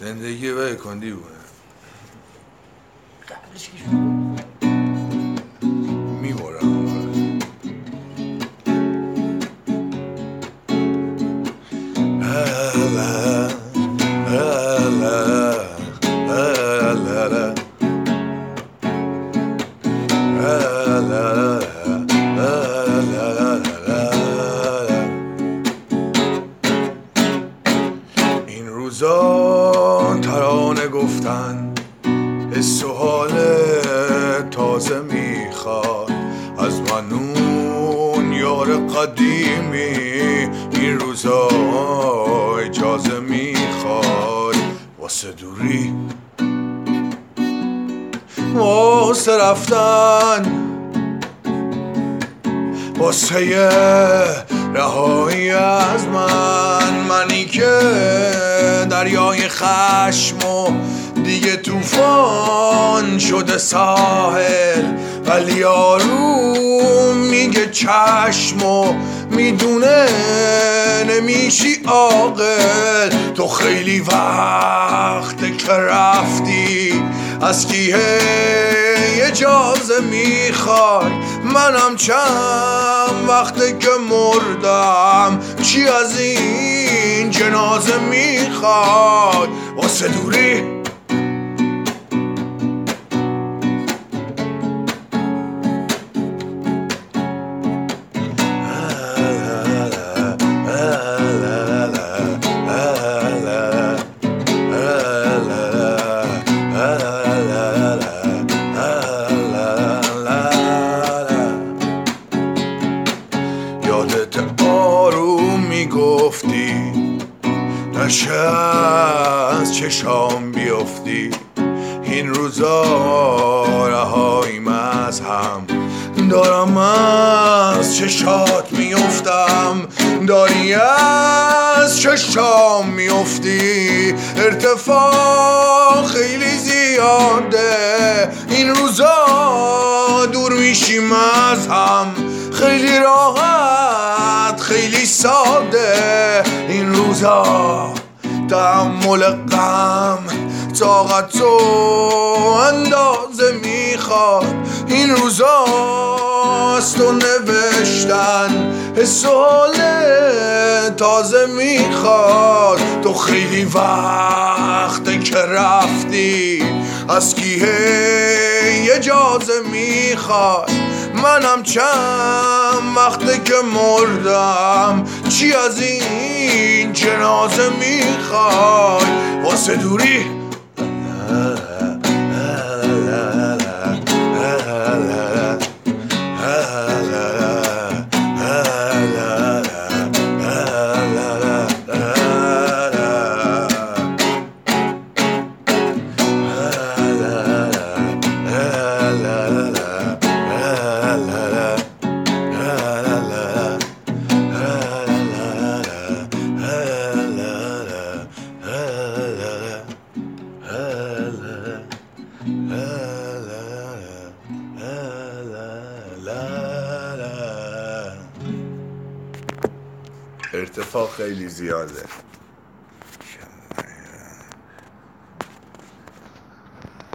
زندگی به کندی بونه قبلش که شد میبورم این روزا ترانه گفتن حس و حال تازه میخواد از من اون یار قدیمی. این روزا اجازه میخواد واسه دوری، واسه رفتن، واسه رهایی از منی که دریای خشم و دیگه طوفان شده ساحل، ولی یارو میگه چشم و میدونه نمیشی عاقل. تو خیلی وقته که رفتی، از کی اجازه میخوای؟ منم چند وقته که مردم، چی از این جنازه میخوای؟ واسه دوری یادت آروم میگفتی نشه از چشام بیفتی. این روزا رهاییم از هم، دارم از چشات میفتم، داری از چشام میفتی. ارتفاع خیلی زیاده، این روزا دور میشیم از هم، خیلی راحت خیلی ساده. این روزا تحمل غم طاقت و اندازه میخواد. این روزا از تو نوشتن حس و حال تازه میخواد. تو خیلی وقته که رفتی، از کی اجازه میخواد؟ منم چند وقته که مردم، چی از این جنازه میخوای؟ واسه دوری ارتفاع خیلی زیاده.